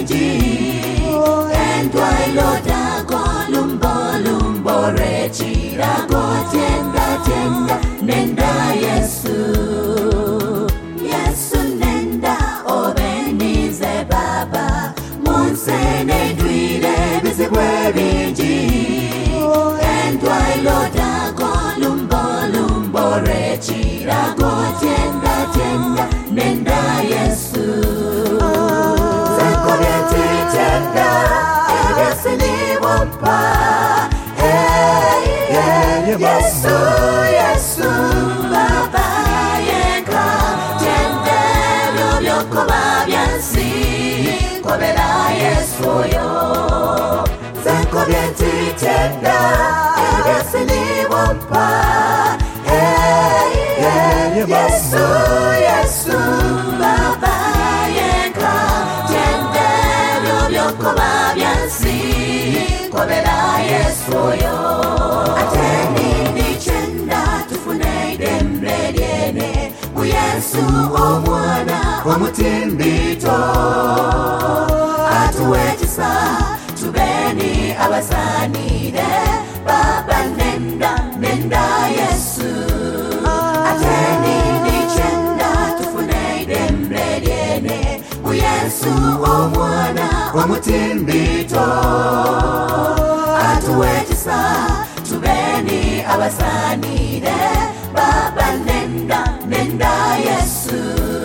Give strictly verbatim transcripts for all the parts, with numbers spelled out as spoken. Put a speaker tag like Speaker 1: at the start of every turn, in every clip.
Speaker 1: binji Endwa iloda go lumbo lumbo rechira go tienda tienda nenda Yesu Yesu nenda obenize baba Munsene duire bizibwe binji Endwa iloda go lumbo lumbo rechira go tienda tienda nenda Yesu Zeko bienti tienda Ebesini wampa Hey, hey, Yesu, Yesu Baba yenka Tiende lubyo koba biensi Kobela Yesu yo Zeko bienti tienda Ebesini wampa Hey, hey, Yesu, Yesu Baba yenka Tiende lubyo koba biensi Kobela Yesu yo Ateni ni chenda tufune dembe diene Mu Yesu omwana omutimbito Atuwetisa tubeni abasanire Baba nenda nenda Yesu Ateni ni chenda tufune dembe diene Mu Yesu omwana omutimbito Atuwetisa tubeni abasanire Baba nenda nenda Yesu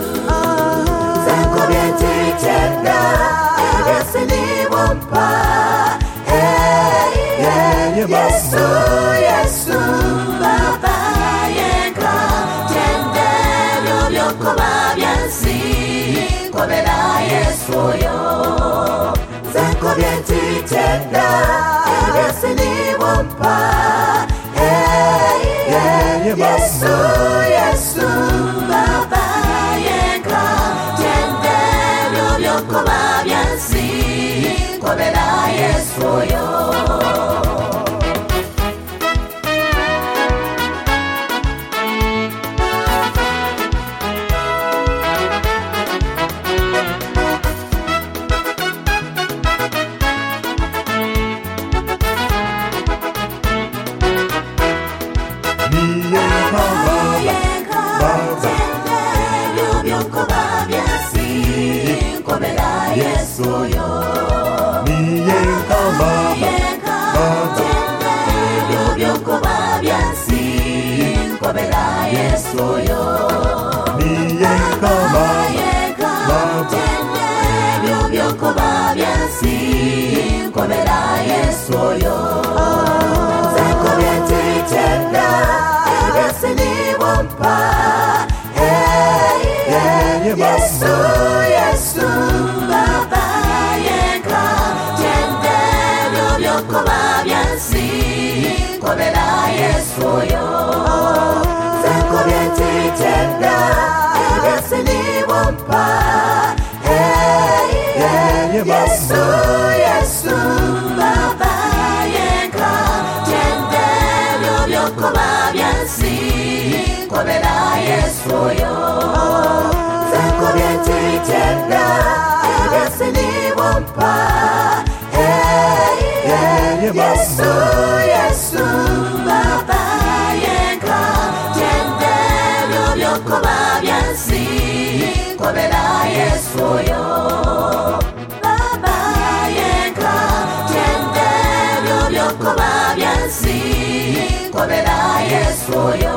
Speaker 1: Zeko bienti tienda Ebesini wampa Hey, hey, Yesu, Yesu Baba yenka Tiende lubyo koba biensi Kobela Yesu yo Zeko bienti tienda Ebesini wampa Hey, hey, Yesu, Yesu Baba yenka Tiende lubyo koba biensi Kobela Yesu yo Kobela Yesu yo
Speaker 2: Niyenka baba
Speaker 1: Yenka Tiende lubyo koba biensi Kobela Yesu yo
Speaker 2: Niyenka baba
Speaker 1: Yenka Tiende lubyo koba biensi Kobela Yesu yo Zeko bienti tienda Ebesini wampa Hey, hey, Yesu, Yesu Baba yenka Tiende lubyo koba biensi Kobela Yesu yo Zeko bienti tienda Ebesini wampa Hey, hey, Yesu, Yesu Baba yenka Tiende lubyo koba biensi Kobela Yesu yo Zeko bienti tienda Ebesini wampa Hey, hey, Yesu, Yesu Baba yenka Tiende lubyo koba biensi Kobela Yesu yo Baba yenka Tiende lubyo koba biensi Kobela Yesu yo